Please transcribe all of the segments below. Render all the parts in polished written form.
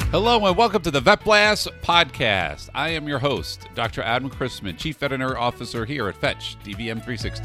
Hello and welcome to the Vet Blast podcast. I am your host, Dr. Adam Chrisman, Chief Veterinary Officer here at Fetch DVM 360.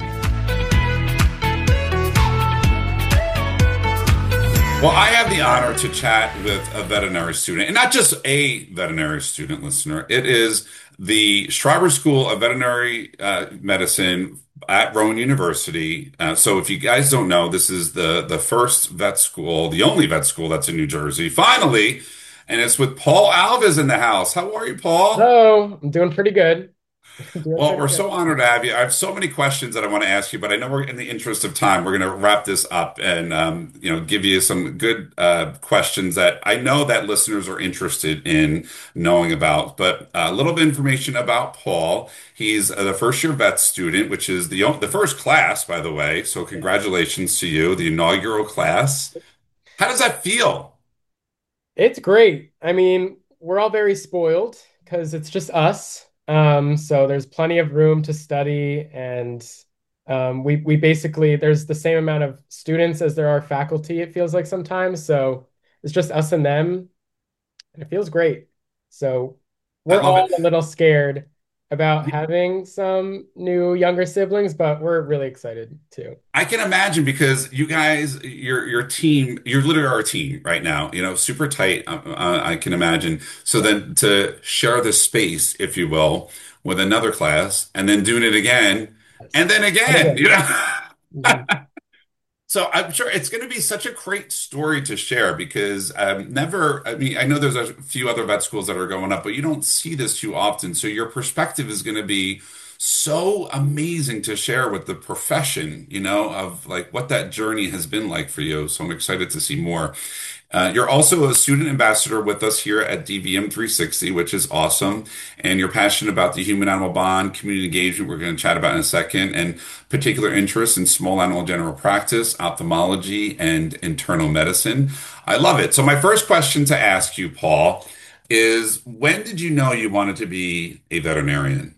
Well, I have the honor to chat with a veterinary student, and not just a veterinary student, listener. It is the Schreiber School of Veterinary Medicine at Rowan University. So if you guys don't know, this is the first vet school, the only vet school that's in New Jersey. Finally, and it's with Paul Alves in the house. How are you, Paul? Hello, I'm doing pretty good. Doing Well, pretty we're good. so honored to have you. I have so many questions that I want to ask you, but I know we're in the interest of time. We're going to wrap this up and give you some good questions that I know that listeners are interested in knowing about. But a little bit of information about Paul. He's the first year vet student, which is the first class, by the way. So congratulations to you, the inaugural class. How does that feel? It's great. I mean, we're all very spoiled because it's just us. So there's plenty of room to study, and we basically there's the same amount of students as there are faculty, it feels like sometimes. So it's just us and them, and it feels great. So I we're love all it. a little scared about having some new younger siblings, but we're really excited too. I can imagine because you guys, your team, you're literally our team right now. You know, super tight. I can imagine. So then to share the space, if you will, with another class, and then doing it again, and Yes. then And again. You again. know. Mhm. So I'm sure it's going to be such a great story to share because never, I mean, I know there's a few other vet schools that are going up, but you don't see this too often. So your perspective is going to be so amazing to share with the profession, of like what that journey has been like for you. So I'm excited to see more. You're also a student ambassador with us here at DVM 360, which is awesome. And you're passionate about the human animal bond, community engagement, we're going to chat about in a second, and particular interest in small animal general practice, ophthalmology, and internal medicine. I love it. So, my first question to ask you, Paul, is when did you know you wanted to be a veterinarian?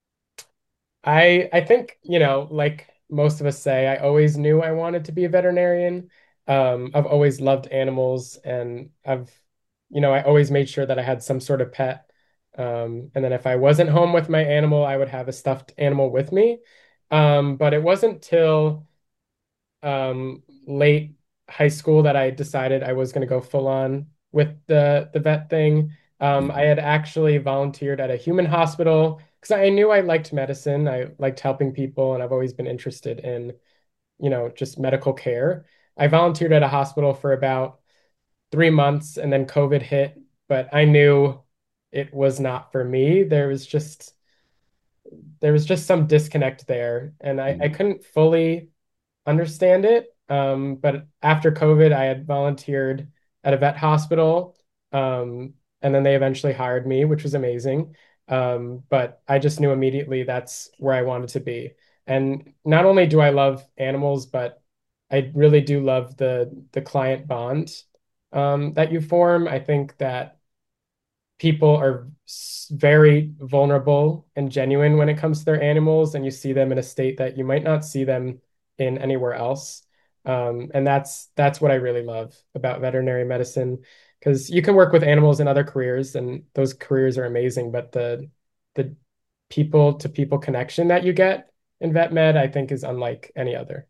I think, like most of us say, I always knew I wanted to be a veterinarian. I've always loved animals, and I always made sure that I had some sort of pet. And then if I wasn't home with my animal, I would have a stuffed animal with me. But it wasn't till late high school that I decided I was going to go full on with the vet thing. I Mhm. had actually volunteered at a human hospital because I knew I liked medicine. I liked helping people, and I've always been interested in, just medical care. I volunteered at a hospital for about 3 months, and then COVID hit, but I knew it was not for me. There was just some disconnect there, and I Mhm. couldn't fully understand it. But after COVID, I had volunteered at a vet hospital. And then they eventually hired me, which was amazing. But I just knew immediately that's where I wanted to be. And not only do I love animals, but I really do love the client bond that you form. I think that people are very vulnerable and genuine when it comes to their animals, and you see them in a state that you might not see them in anywhere else. And that's what I really love about veterinary medicine, because you can work with animals in other careers, and those careers are amazing, but the people to people connection that you get in vet med, I think, is unlike any other.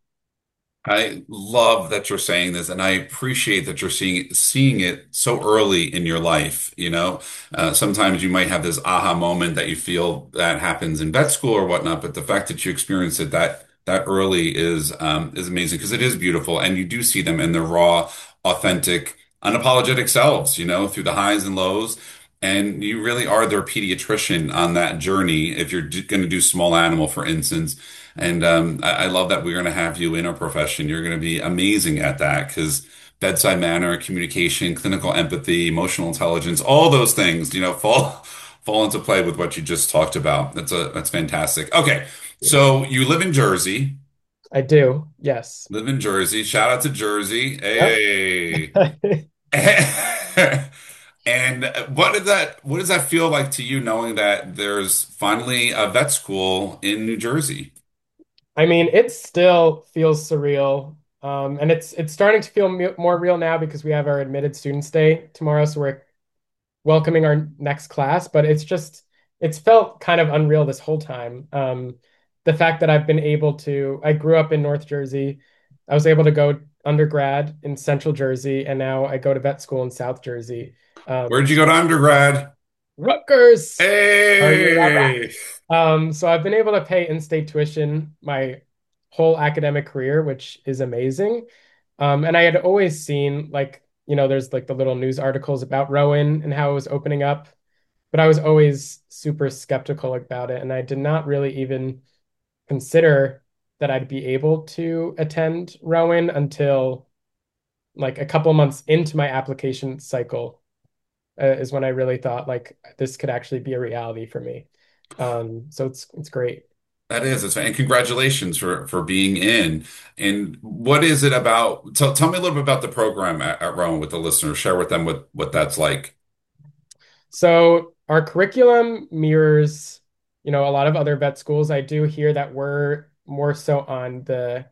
I love that you're saying this, and I appreciate that you're seeing it so early in your life. Sometimes you might have this aha moment that you feel that happens in vet school or whatnot, but the fact that you experience it that early is amazing because it is beautiful, and you do see them in their raw, authentic, unapologetic selves. Through the highs and lows. And you really are their pediatrician on that journey. If you're going to do small animal, for instance, and I love that we're going to have you in our profession. You're going to be amazing at that because bedside manner, communication, clinical empathy, emotional intelligence, all those things, fall into play with what you just talked about. That's fantastic. Okay, so you live in Jersey. I do, yes. Live in Jersey. Shout out to Jersey. Yep. Hey. And what does that feel like to you knowing that there's finally a vet school in New Jersey? I mean, it still feels surreal. And it's starting to feel more real now because we have our admitted students day tomorrow. So we're welcoming our next class, but it's felt kind of unreal this whole time. The fact that I grew up in North Jersey. I was able to go undergrad in Central Jersey, and now I go to vet school in South Jersey. Where'd you So go to undergrad? Rutgers. Hey, So I've been able to pay in-state tuition my whole academic career, which is amazing. And I had always seen like, there's like the little news articles about Rowan and how it was opening up, but I was always super skeptical about it. And I did not really even consider that I'd be able to attend Rowan until like a couple months into my application cycle, is when I really thought like this could actually be a reality for me. So it's great. that is, and congratulations for being in. And what is it about? Tell me a little bit about the program at Rowan with the listeners. Share with them what that's like. So our curriculum mirrors, a lot of other vet schools. I do hear that we're more so on the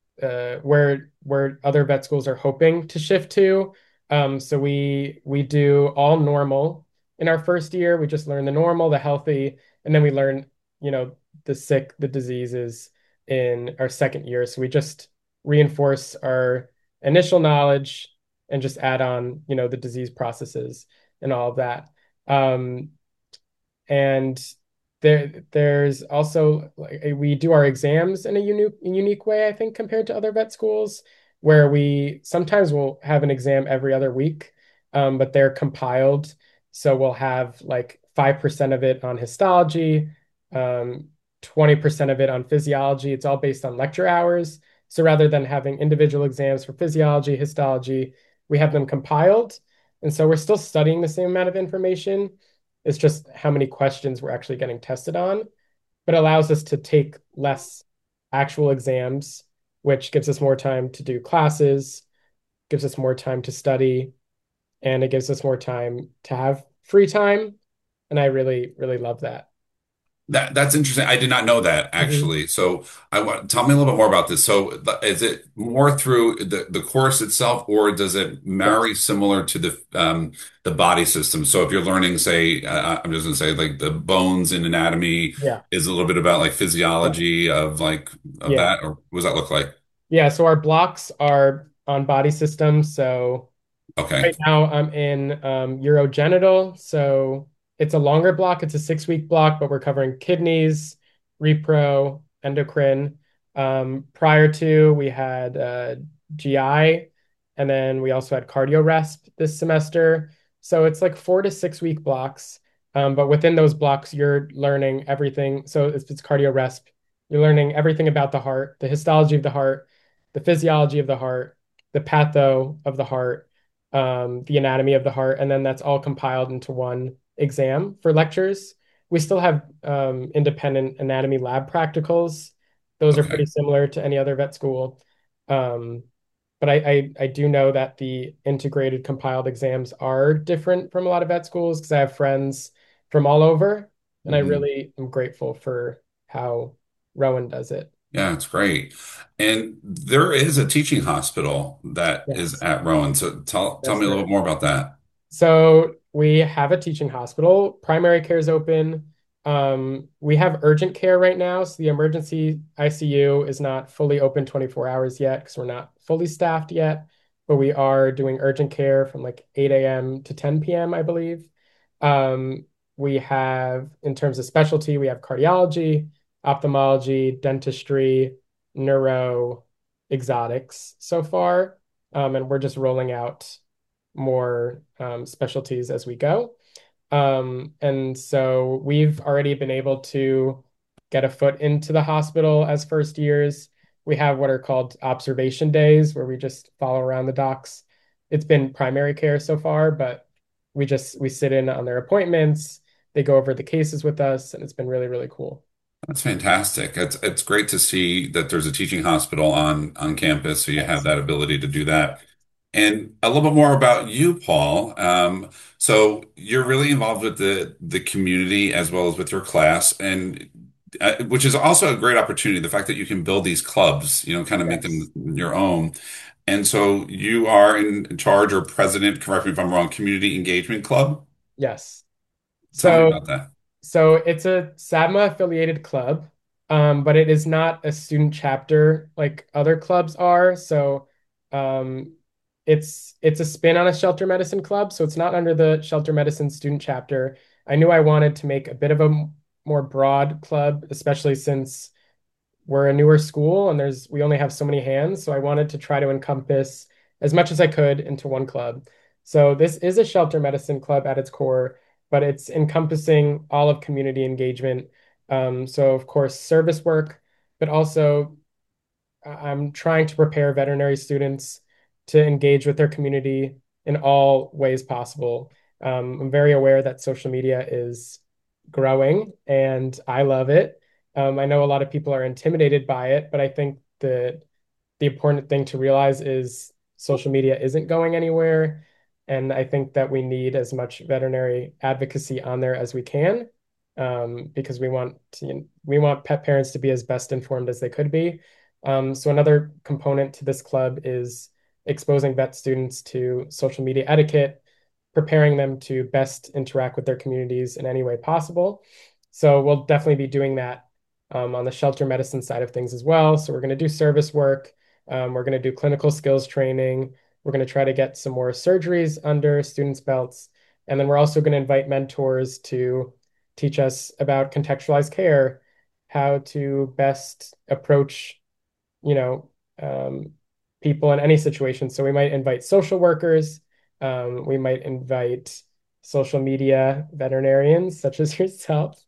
where other vet schools are hoping to shift to. So we do all normal in our first year. We just learn the normal, the healthy, and then we learn, you know, the sick, the diseases in our second year. So we just reinforce our initial knowledge and just add on, the disease processes and all of that. Um, and there's also like we do our exams in a unique way, I think, compared to other vet schools, where we sometimes will have an exam every other week, but they're compiled. So we'll have like 5% of it on histology, 20% of it on physiology. It's all based on lecture hours. So rather than having individual exams for physiology, histology, we have them compiled. And so we're still studying the same amount of information. It's just how many questions we're actually getting tested on, but allows us to take less actual exams, which gives us more time to do classes, gives us more time to study, and it gives us more time to have free time. And I really, really love that. That's interesting. I did not know that Mhm. actually. So I want tell me a little bit more about this. So is it more through the course itself, or does it marry Yes. similar to the body system? So if you're learning, say, I'm just gonna say like the bones in anatomy Yeah. is a little bit about like Yeah. physiology of like of Yeah. that, or what does that look like? Yeah. So our blocks are on body systems. So Okay. right now, I'm in urogenital, so it's a longer block. It's a 6 week block, but we're covering kidneys, repro, endocrine. Prior to, we had GI, and then we also had cardio-resp this semester. So it's like 4 to 6 week blocks. But within those blocks, you're learning everything. So if it's cardio-resp, you're learning everything about the heart, the histology of the heart, the physiology of the heart, the patho of the heart, the anatomy of the heart, and then that's all compiled into one exam for lectures. We still have independent anatomy lab practicals. Those are pretty Okay. similar to any other vet school. Um, but I do know that the integrated compiled exams are different from a lot of vet schools because I have friends from all over, and I Mhm. really am grateful for how Rowan does it. Yeah, it's great. And there is a teaching hospital that is Yes, at Rowan. So tell yes, me a there little is. bit more about that. So we have a teaching hospital. Primary care is open. We have urgent care right now. So the emergency ICU is not fully open 24 hours yet because we're not fully staffed yet. But we are doing urgent care from like 8 a.m. to 10 p.m., I believe. Um, we have, in terms of specialty, we have cardiology, ophthalmology, dentistry, neuro, exotics so far. And we're just rolling out more specialties as we go. And so we've already been able to get a foot into the hospital as first years. We have what are called observation days where we just follow around the docs. It's been primary care so far, but we sit in on their appointments. They go over the cases with us, and it's been really, really cool. That's fantastic. It's great to see that there's a teaching hospital on campus, so you have Yes. that ability to do that. And a little bit more about you, Paul. So you're really involved with the community as well as with your class, and which is also a great opportunity. The fact that you can build these clubs, kind of make Yes. them your own. And so you are in charge or president, correct me if I'm wrong, Community Engagement Club. Yes. Tell me So about that. So it's a SADMA affiliated club, but it is not a student chapter like other clubs are. So um, it's a spin on a shelter medicine club. So it's not under the shelter medicine student chapter. I knew I wanted to make a bit of a more broad club, especially since we're a newer school and we only have so many hands. So I wanted to try to encompass as much as I could into one club. So this is a shelter medicine club at its core, but it's encompassing all of community engagement. So of course, service work, but also I'm trying to prepare veterinary students to engage with their community in all ways possible. I'm very aware that social media is growing and I love it. I know a lot of people are intimidated by it, but I think that the important thing to realize is social media isn't going anywhere. And I think that we need as much veterinary advocacy on there as we can, because we want pet parents to be as best informed as they could be. So another component to this club is exposing vet students to social media etiquette, preparing them to best interact with their communities in any way possible. So we'll definitely be doing that on the shelter medicine side of things as well. So we're going to do service work. We're going to do clinical skills training. We're going to try to get some more surgeries under students' belts. And then we're also going to invite mentors to teach us about contextualized care, how to best approach, you know, um, people in any situation. So we might invite social workers. We might invite social media veterinarians, such as yourself.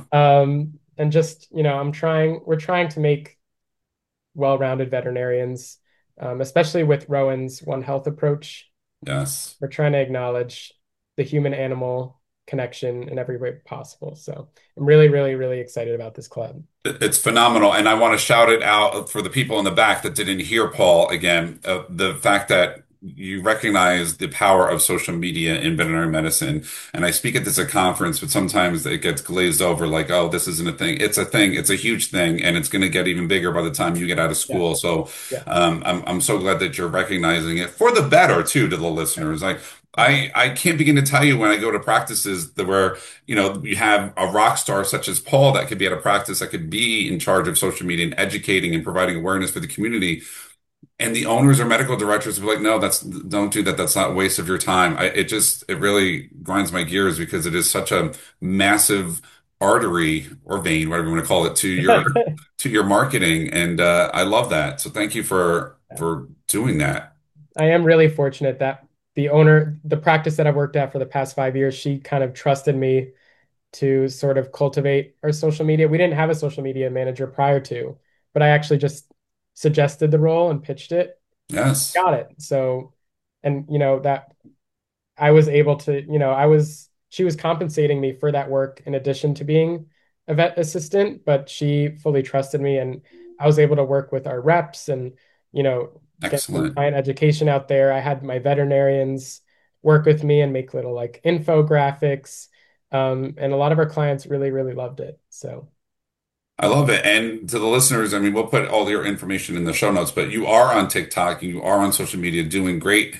And just, we're trying to make well-rounded veterinarians, especially with Rowan's One Health approach. Yes. We're trying to acknowledge the human-animal connection in every way possible. So I'm really, really, really excited about this club. It's phenomenal. And I want to shout it out for the people in the back that didn't hear Paul again. The fact that you recognize the power of social media in veterinary medicine. And I speak at this at conference, but sometimes it gets glazed over like, oh, this isn't a thing. It's a thing. It's a huge thing. And it's going to get even bigger by the time you get out of Yeah, school. So yeah, I'm so glad that you're recognizing it for the better too to the listeners. I can't begin to tell you when I go to practices that where you have a rock star such as Paul that could be at a practice that could be in charge of social media and educating and providing awareness for the community. And the owners or medical directors will be like, no, don't do that. That's not a waste of your time. It really grinds my gears because it is such a massive artery or vein, whatever you want to call it, yeah. to your marketing. And, I love that. So thank you for doing that. I am really fortunate that the practice that I've worked at for the past 5 years, she kind of trusted me to sort of cultivate our social media. We didn't have a social media manager prior to, but I actually just suggested the role and pitched it. Yes. Got it. So, and that I was able to, she was compensating me for that work in addition to being a vet assistant, but she fully trusted me and I was able to work with our reps and, get some Excellent. client education out there. I had my veterinarians work with me and make little like infographics. And a lot of our clients really, really loved it. So, I love it. And to the listeners, I mean, we'll put all your information in the show notes, but you are on TikTok and you are on social media doing great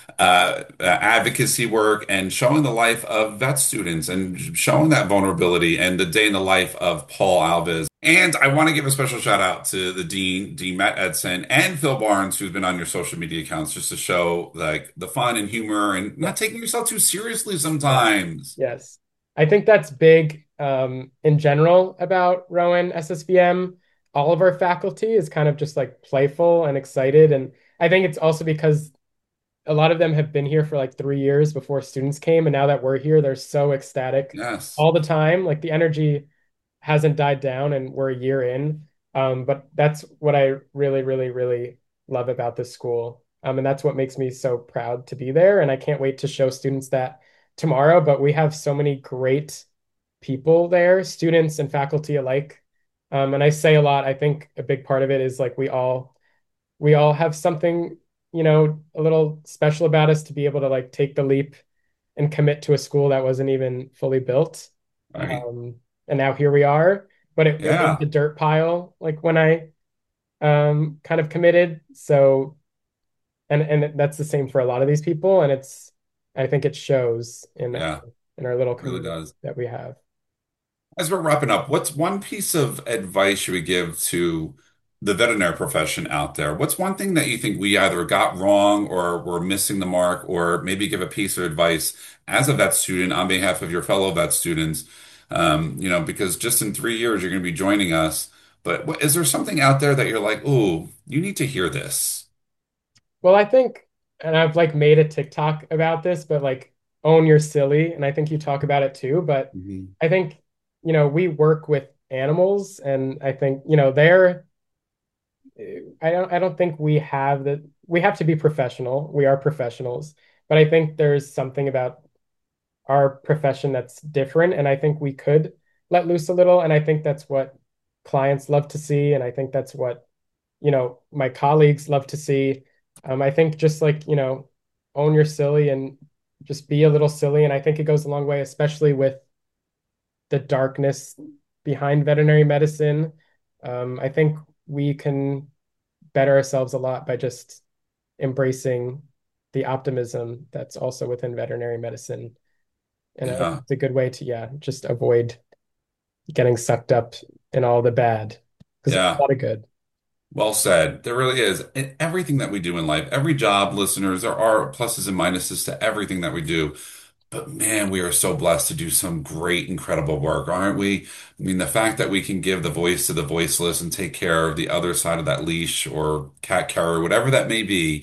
advocacy work and showing the life of vet students and showing that vulnerability and the day in the life of Paul Alves. And I want to give a special shout out to the Dean Matt Edson, and Phil Barnes, who's been on your social media accounts just to show like the fun and humor and yeah. not taking yourself too seriously Yeah. sometimes. Yes. I think that's big in general about Rowan SSVM. All of our faculty is kind of just like playful and excited. And I think it's also because a lot of them have been here for like 3 years before students came. And now that we're here, they're so ecstatic Yes, all the time. Like the energy hasn't died down and we're a year in. But that's what I really, really, really love about this school. And that's what makes me so proud to be there. And I can't wait to show students that tomorrow. But we have so many great people there, students and faculty alike. And I say a lot, I think a big part of it is like we all have something, a little special about us to be able to like take the leap and commit to a school that wasn't even fully built. right. Um, and now here we are, but it was Yeah. a dirt pile like when I kind of committed. So and that's the same for a lot of these people, and I think it shows in Yeah. in our little It really community does. that we have. As we're wrapping up, what's one piece of advice you would give to the veterinary profession out there? What's one thing that you think we either got wrong or we're missing the mark, or maybe give a piece of advice as a vet student on behalf of your fellow vet students? Because just in 3 years you're going to be joining us. But is there something out there that you're like, oh, you need to hear this? Well, I think, and I've like made a TikTok about this, but like own your silly, and I think you talk about it too. But Mhm. I think, we work with animals, and I think, they're I don't think we have to be professional. We are professionals, but I think there's something about our profession that's different, and I think we could let loose a little, and I think that's what clients love to see, and I think that's what, my colleagues love to see. I think just like, own your silly and just be a little silly, and I think it goes a long way, especially with the darkness behind veterinary medicine. I think we can better ourselves a lot by just embracing the optimism that's also within veterinary medicine. And I think Yeah. it's a good way to, yeah, just avoid getting sucked up in all the bad because there's a Yeah. lot of good. Well said. There really is. In everything that we do in life, every job, listeners, there are pluses and minuses to everything that we do. But man, we are so blessed to do some great, incredible work, aren't we? I mean, the fact that we can give the voice to the voiceless and take care of the other side of that leash or cat carrier, whatever that may be,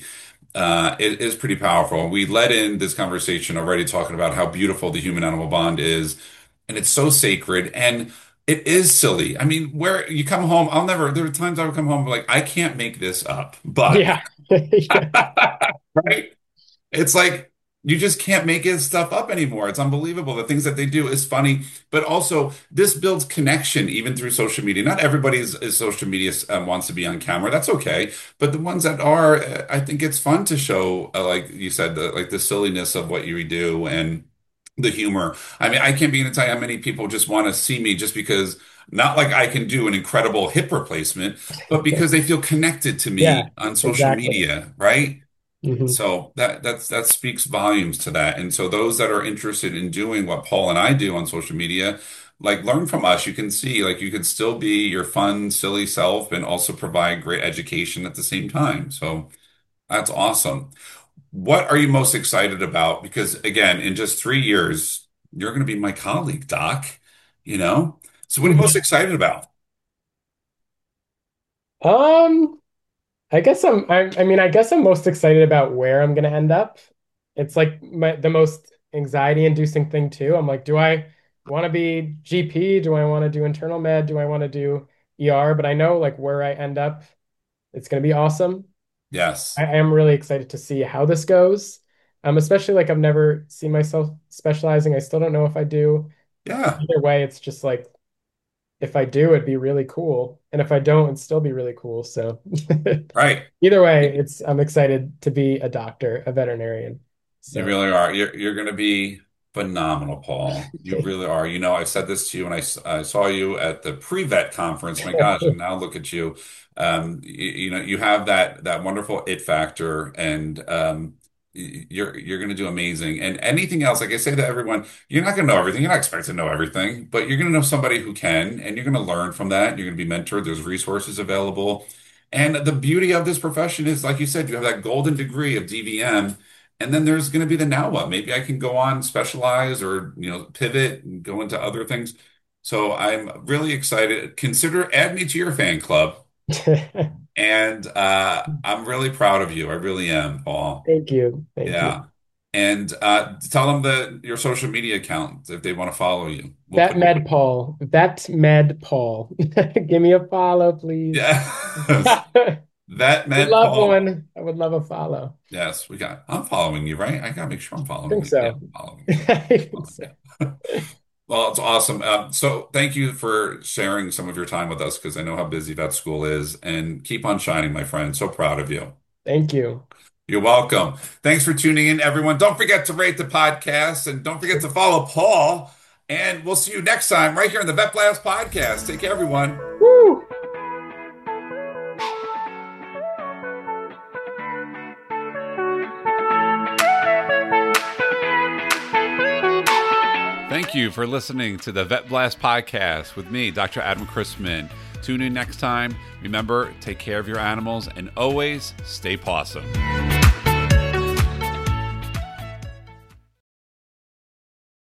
it is pretty powerful. We led in this conversation already talking about how beautiful the human animal bond is, and it's so sacred and it is silly. I mean, where you come home, there are times I would come home like, I can't make this up, but, Yeah. Yeah. right? It's like you just can't make this stuff up anymore. It's unbelievable. The things that they do is funny, but also this builds connection even through social media. Not everybody is social media wants to be on camera. That's okay. But the ones that are, I think it's fun to show, like you said, the silliness of what you do and the humor. I mean, I can't begin to tell you how many people just want to see me just because. Not like I can do an incredible hip replacement, but because they feel connected to Yeah, me on social exactly. media, right? Hmm. So that speaks volumes to that. And so those that are interested in doing what Paul and I do on social media, like learn from us. You can see like you can still be your fun, silly self and also provide great education at the same time. So that's awesome. What are you most excited about? Because again, in just 3 years, you're going to be my colleague, Doc, you know? So what are you most excited about? Um, I guess I'm most excited about where I'm gonna end up. It's like the most anxiety inducing thing too. I'm like, do I want to be GP? Do I want to do internal med? Do I want to do ER? But I know like where I end up, it's gonna be awesome. I Yes. am really excited to see how this goes. Especially like I've never seen myself specializing. I still don't know if I do. Yeah. Either way, it's just like if I do, it'd be really cool. And if I don't, it'd still be really cool. So Right. either way, it's I'm excited to be a doctor, a veterinarian. You So really are. You're going to be phenomenal, Paul. You really are. You know, I've said this to you when I saw you at the pre-vet conference. My gosh, and now look at you. You have that wonderful it factor, and you're going to do amazing. And anything else, like I say to everyone, you're not going to know everything. You're not expected to know everything, but you're going to know somebody who can, and you're going to learn from that. You're going to be mentored. There's resources available. And the beauty of this profession is, like you said, you have that golden degree of DVM. And then there's going to be the now what? Maybe I can go on, specialize or, pivot and go into other things. So I'm really excited. Consider add me to your fan club. And I'm really proud of you. I really am, Paul. thank you. Thank you. Yeah. And tell them your social media account if they want to follow you. We'll Vet put it. Med Paul. Vet Med Paul. Give me a follow, please. Yes. I That would med love Paul. one. I would love a follow. Yes, I'm following you, right? I gotta make sure I'm I following think you. Yeah, so. I'm following you. I think so. Yeah. Well, it's awesome. So thank you for sharing some of your time with us because I know how busy vet school is and keep on shining, my friend. So proud of you. Thank you. You're welcome. Thanks for tuning in, everyone. Don't forget to rate the podcast and don't forget to follow Paul. And we'll see you next time right here on the Vet Blast podcast. Take care, everyone. Woo! Thank you for listening to the Vet Blast podcast with me, Dr. Adam Chrisman. Tune in next time. Remember, take care of your animals and always stay pawsome.